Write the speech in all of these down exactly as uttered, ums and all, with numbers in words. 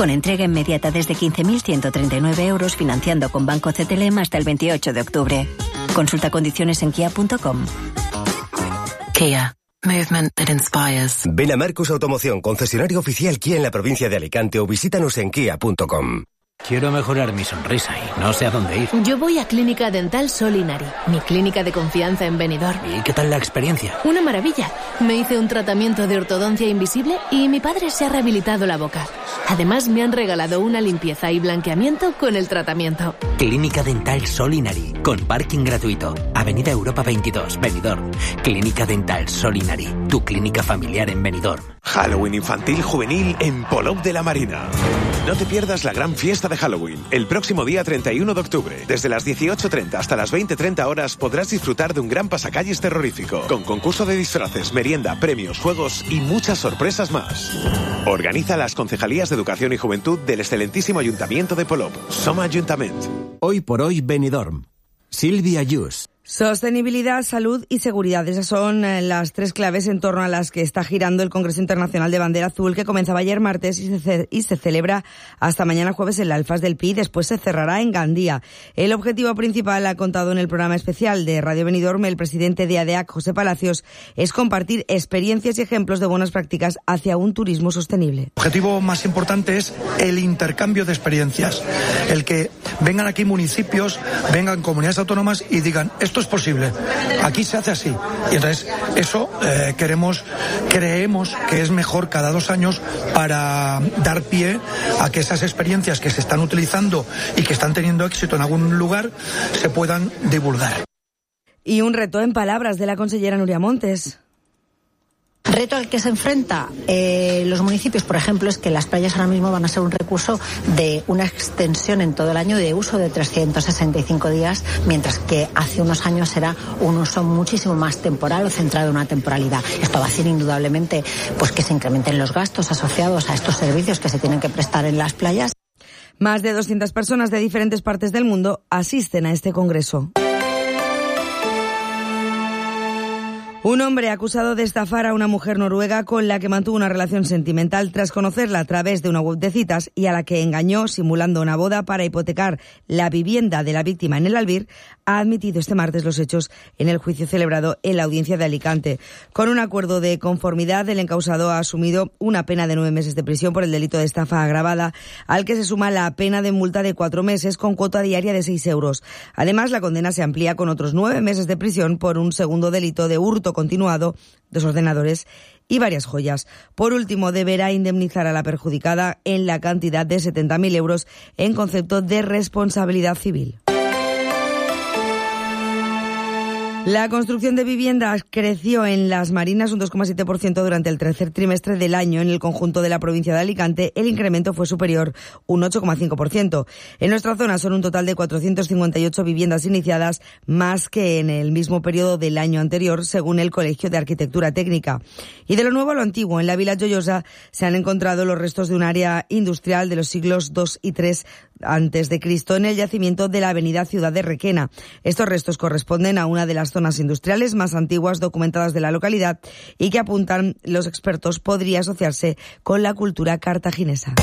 Con entrega inmediata desde quince mil ciento treinta y nueve euros, financiando con Banco C T L M hasta el veintiocho de octubre. Consulta condiciones en kia punto com. Kia. Movement that inspires. Ven a Marcus Automoción, concesionario oficial Kia en la provincia de Alicante, o visítanos en kia punto com. Quiero mejorar mi sonrisa y no sé a dónde ir. Yo voy a Clínica Dental Solinari, mi clínica de confianza en Benidorm. ¿Y qué tal la experiencia? Una maravilla. Me hice un tratamiento de ortodoncia invisible y mi padre se ha rehabilitado la boca. Además, me han regalado una limpieza y blanqueamiento con el tratamiento. Clínica Dental Solinari, con parking gratuito. Avenida Europa veintidós, Benidorm. Clínica Dental Solinari, tu clínica familiar en Benidorm. Halloween infantil juvenil en Polop de la Marina. No te pierdas la gran fiesta de Halloween, el próximo día treinta y uno de octubre. Desde las dieciocho treinta hasta las veinte treinta horas podrás disfrutar de un gran pasacalles terrorífico, con concurso de disfraces, merienda, premios, juegos y muchas sorpresas más. Organiza las Concejalías de Educación y Juventud del excelentísimo Ayuntamiento de Polop. Soma Ayuntament. Hoy por hoy Benidorm. Silvia Yus. Sostenibilidad, salud y seguridad. Esas son las tres claves en torno a las que está girando el Congreso Internacional de Bandera Azul, que comenzaba ayer martes y se, y se celebra hasta mañana jueves en la Alfaz del Pi. Después se cerrará en Gandía. El objetivo principal, ha contado en el programa especial de Radio Benidorm el presidente de A D E A C, José Palacios, es compartir experiencias y ejemplos de buenas prácticas hacia un turismo sostenible. El objetivo más importante es el intercambio de experiencias. El que vengan aquí municipios, vengan comunidades autónomas y digan, esto es posible, aquí se hace así. Y entonces eso eh, queremos, creemos que es mejor cada dos años para dar pie a que esas experiencias que se están utilizando y que están teniendo éxito en algún lugar se puedan divulgar. Y un reto en palabras de la consellera Nuria Montes. Reto al que se enfrenta eh, los municipios, por ejemplo, es que las playas ahora mismo van a ser un recurso de una extensión en todo el año de uso de trescientos sesenta y cinco días, mientras que hace unos años era un uso muchísimo más temporal o centrado en una temporalidad. Esto va a hacer indudablemente pues que se incrementen los gastos asociados a estos servicios que se tienen que prestar en las playas. Más de doscientas personas de diferentes partes del mundo asisten a este congreso. Un hombre acusado de estafar a una mujer noruega con la que mantuvo una relación sentimental tras conocerla a través de una web de citas y a la que engañó simulando una boda para hipotecar la vivienda de la víctima en el Albir, ha admitido este martes los hechos en el juicio celebrado en la audiencia de Alicante. Con un acuerdo de conformidad, el encausado ha asumido una pena de nueve meses de prisión por el delito de estafa agravada, al que se suma la pena de multa de cuatro meses con cuota diaria de seis euros. Además, la condena se amplía con otros nueve meses de prisión por un segundo delito de hurto continuado, dos ordenadores y varias joyas. Por último, deberá indemnizar a la perjudicada en la cantidad de setenta mil euros en concepto de responsabilidad civil. La construcción de viviendas creció en Las Marinas un dos coma siete por ciento durante el tercer trimestre del año. En el conjunto de la provincia de Alicante, el incremento fue superior, un ocho coma cinco por ciento. En nuestra zona son un total de cuatrocientas cincuenta y ocho viviendas iniciadas, más que en el mismo periodo del año anterior, según el Colegio de Arquitectura Técnica. Y de lo nuevo a lo antiguo, en la Vila Joyosa se han encontrado los restos de un área industrial de los siglos dos y tres antes de Cristo en el yacimiento de la avenida Ciudad de Requena. Estos restos corresponden a una de las zonas industriales más antiguas documentadas de la localidad y que, apuntan los expertos, podría asociarse con la cultura cartaginesa.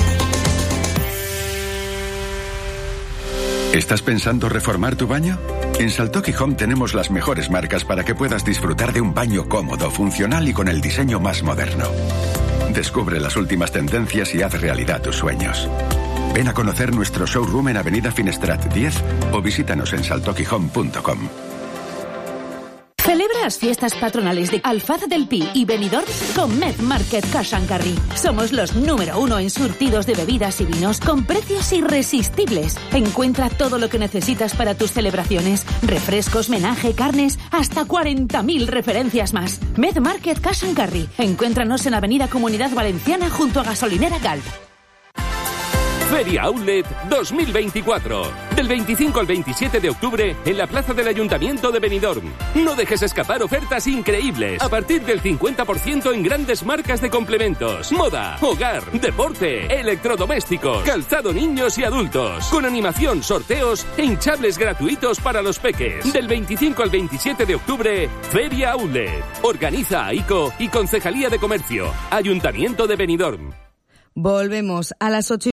¿Estás pensando reformar tu baño? En Saltoki Home tenemos las mejores marcas para que puedas disfrutar de un baño cómodo, funcional y con el diseño más moderno. Descubre las últimas tendencias y haz realidad tus sueños. Ven a conocer nuestro showroom en Avenida Finestrat diez o visítanos en saltoki home punto com. Celebra las fiestas patronales de Alfaz del Pi y Benidorm con Med Market Cash and Carry. Somos los número uno en surtidos de bebidas y vinos con precios irresistibles. Encuentra todo lo que necesitas para tus celebraciones. Refrescos, menaje, carnes, hasta cuarenta mil referencias más. Med Market Cash and Carry. Encuéntranos en Avenida Comunidad Valenciana junto a Gasolinera Galp. Feria Outlet dos mil veinticuatro. Del veinticinco al veintisiete de octubre en la plaza del Ayuntamiento de Benidorm. No dejes escapar ofertas increíbles. A partir del cincuenta por ciento en grandes marcas de complementos, moda, hogar, deporte, electrodomésticos, calzado niños y adultos. Con animación, sorteos e hinchables gratuitos para los peques. Del veinticinco al veintisiete de octubre, Feria Outlet. Organiza A I C O y Concejalía de Comercio. Ayuntamiento de Benidorm. Volvemos a las ocho.